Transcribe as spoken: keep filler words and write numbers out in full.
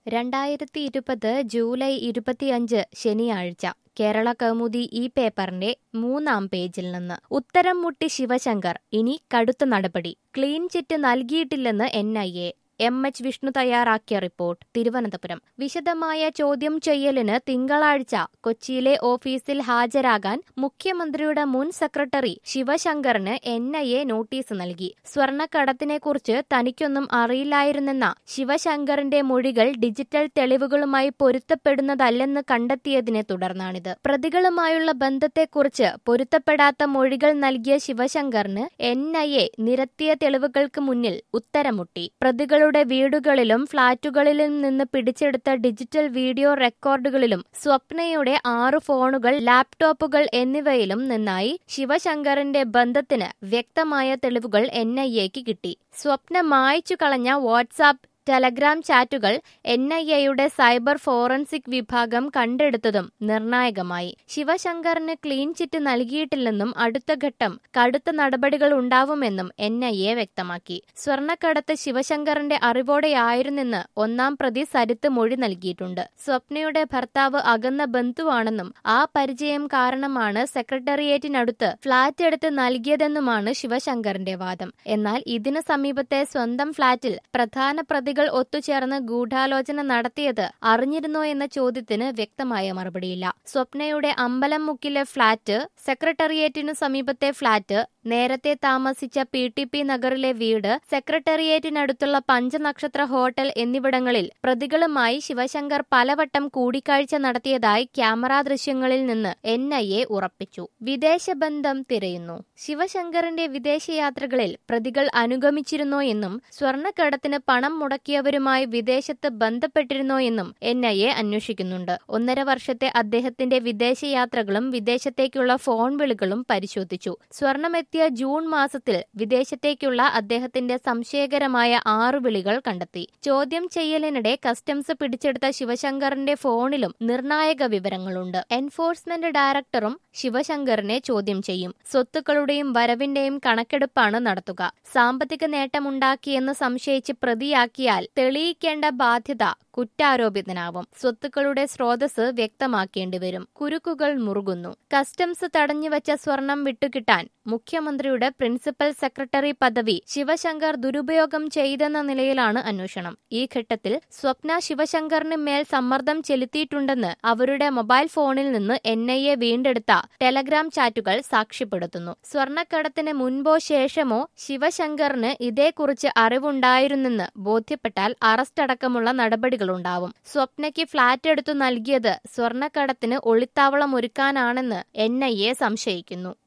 രണ്ടായിരത്തി ഇരുപത് ജൂലൈ ഇരുപത്തിയഞ്ച് ശനിയാഴ്ച കേരള കൗമുദി ഈ പേപ്പറിന്റെ മൂന്നാം പേജിൽ നിന്ന് ഉത്തരം മുട്ടി ശിവശങ്കർ ഇനി കടുത്ത നടപടി ക്ലീൻ ചിറ്റ് നൽകിയിട്ടില്ലെന്ന് N I A M H Vishnu തയ്യാറാക്കിയ റിപ്പോർട്ട് തിരുവനന്തപുരം വിശദമായ ചോദ്യം ചെയ്യലിന് തിങ്കളാഴ്ച കൊച്ചിയിലെ ഓഫീസിൽ ഹാജരാകാൻ മുഖ്യമന്ത്രിയുടെ മുൻ സെക്രട്ടറി ശിവശങ്കറിന് എൻ ഐ എ നോട്ടീസ് നൽകി സ്വർണ്ണക്കടത്തിനെക്കുറിച്ച് തനിക്കൊന്നും അറിയില്ലായിരുന്നെന്ന ശിവശങ്കറിന്റെ മൊഴികൾ ഡിജിറ്റൽ തെളിവുകളുമായി പൊരുത്തപ്പെടുന്നതല്ലെന്ന് കണ്ടെത്തിയതിനെ തുടർന്നാണിത് പ്രതികളുമായുള്ള ബന്ധത്തെക്കുറിച്ച് പൊരുത്തപ്പെടാത്ത മൊഴികൾ നൽകിയ ശിവശങ്കറിന് എൻ ഐ എ നിരത്തിയ തെളിവുകൾക്ക് മുന്നിൽ ഉത്തരമുട്ടി പ്രതികളുടെ വീടുകളിലും ഫ്ളാറ്റുകളിലും നിന്ന് പിടിച്ചെടുത്ത ഡിജിറ്റൽ വീഡിയോ റെക്കോർഡുകളിലും സ്വപ്നയുടെ ആറ് ഫോണുകൾ ലാപ്ടോപ്പുകൾ എന്നിവയിലും നിന്നായി ശിവശങ്കറിന്റെ ബന്ധത്തിന് വ്യക്തമായ തെളിവുകൾ എൻ ഐ എക്ക് കിട്ടി സ്വപ്ന മായ്ച്ചു കളഞ്ഞ വാട്സാപ്പ് ടെലഗ്രാം ചാറ്റുകൾ എൻ ഐ എയുടെ സൈബർ ഫോറൻസിക് വിഭാഗം കണ്ടെടുത്തതും നിർണായകമായി ശിവശങ്കറിന് ക്ലീൻ ചിറ്റ് നൽകിയിട്ടില്ലെന്നും അടുത്ത ഘട്ടം കടുത്ത നടപടികൾ ഉണ്ടാവുമെന്നും എൻ ഐ എ വ്യക്തമാക്കി സ്വർണ്ണക്കടത്ത് ശിവശങ്കറിന്റെ അറിവോടെയായിരുന്നെന്ന് ഒന്നാം പ്രതി സരിത്ത് മൊഴി നൽകിയിട്ടുണ്ട് സ്വപ്നയുടെ ഭർത്താവ് അകന്ന ബന്ധുവാണെന്നും ആ പരിചയം കാരണമാണ് സെക്രട്ടേറിയറ്റിനടുത്ത് ഫ്ളാറ്റ് എടുത്ത് നൽകിയതെന്നുമാണ് ശിവശങ്കറിന്റെ വാദം എന്നാൽ ഇതിന് സമീപത്തെ സ്വന്തം ഫ്ളാറ്റിൽ പ്രധാന പ്രതി ഒത്തുചേർന്ന് ഗൂഢാലോചന നടത്തിയത് അറിഞ്ഞിരുന്നോ എന്ന ചോദ്യത്തിന് വ്യക്തമായ മറുപടിയില്ല സ്വപ്നയുടെ അമ്പലം മുക്കിലെ ഫ്ളാറ്റ് സെക്രട്ടേറിയറ്റിനു സമീപത്തെ ഫ്ളാറ്റ് നേരത്തെ താമസിച്ച പി ടി പി നഗറിലെ വീട് സെക്രട്ടേറിയറ്റിനടുത്തുള്ള പഞ്ചനക്ഷത്ര ഹോട്ടൽ എന്നിവിടങ്ങളിൽ പ്രതികളുമായി ശിവശങ്കർ പലവട്ടം കൂടിക്കാഴ്ച നടത്തിയതായി ക്യാമറ ദൃശ്യങ്ങളിൽ നിന്ന് എൻ ഐ എ ഉറപ്പിച്ചു വിദേശ ബന്ധം തിരയുന്നു ശിവശങ്കറിന്റെ വിദേശയാത്രകളിൽ പ്രതികൾ അനുഗമിച്ചിരുന്നോ എന്നും സ്വർണ്ണക്കടത്തിന് പണം മുടക്കിയവരുമായി വിദേശത്ത് ബന്ധപ്പെട്ടിരുന്നോ എന്നും എൻ ഐ എ അന്വേഷിക്കുന്നുണ്ട് ഒന്നര വർഷത്തെ അദ്ദേഹത്തിന്റെ വിദേശയാത്രകളും വിദേശത്തേക്കുള്ള ഫോൺ വിളികളും പരിശോധിച്ചു സ്വർണ്ണമെത്തിയ ജൂൺ മാസത്തിൽ വിദേശത്തേക്കുള്ള അദ്ദേഹത്തിന്റെ സംശയകരമായ ആറ് വിളികൾ കണ്ടെത്തി ചോദ്യം ചെയ്യലിനിടെ കസ്റ്റംസ് പിടിച്ചെടുത്ത ശിവശങ്കറിന്റെ ഫോണിലും നിർണായക വിവരങ്ങളുണ്ട് എൻഫോഴ്സ്മെന്റ് ഡയറക്ടറും ശിവശങ്കറിനെ ചോദ്യം ചെയ്യും സ്വത്തുക്കളുടെയും വരവിന്റെയും കണക്കെടുപ്പാണ് നടത്തുക സാമ്പത്തിക നേട്ടമുണ്ടാക്കിയെന്ന് സംശയിച്ച് പ്രതിയാക്കിയാൽ തെളിയിക്കേണ്ട ബാധ്യത കുറ്റാരോപിതനാവും സ്വത്തുക്കളുടെ സ്രോതസ് വ്യക്തമാക്കേണ്ടിവരും കുരുക്കുകൾ മുറുകുന്നു കസ്റ്റംസ് തടഞ്ഞുവച്ച സ്വർണം വിട്ടുകിട്ടാൻ മുഖ്യമന്ത്രിയുടെ പ്രിൻസിപ്പൽ സെക്രട്ടറി പദവി ശിവശങ്കർ ദുരുപയോഗം ചെയ്തെന്ന നിലയിലാണ് അന്വേഷണം ഈ ഘട്ടത്തിൽ സ്വപ്ന ശിവശങ്കറിന് മേൽ സമ്മർദ്ദം ചെലുത്തിയിട്ടുണ്ടെന്ന് അവരുടെ മൊബൈൽ ഫോണിൽ നിന്ന് എൻ ഐ എ വീണ്ടെടുത്ത ടെലഗ്രാം ചാറ്റുകൾ സാക്ഷ്യപ്പെടുത്തുന്നു സ്വർണ്ണക്കടത്തിന് മുൻപോ ശേഷമോ ശിവശങ്കറിന് ഇതേക്കുറിച്ച് അറിവുണ്ടായിരുന്നെന്ന് ബോധ്യപ്പെട്ടാൽ അറസ്റ്റ് അടക്കമുള്ള നടപടികളുണ്ടാവും സ്വപ്നയ്ക്ക് ഫ്ളാറ്റ് എടുത്തു നൽകിയത് സ്വർണ്ണക്കടത്തിന് ഒളിത്താവളം ഒരുക്കാനാണെന്ന് എൻ ഐ എ സംശയിക്കുന്നു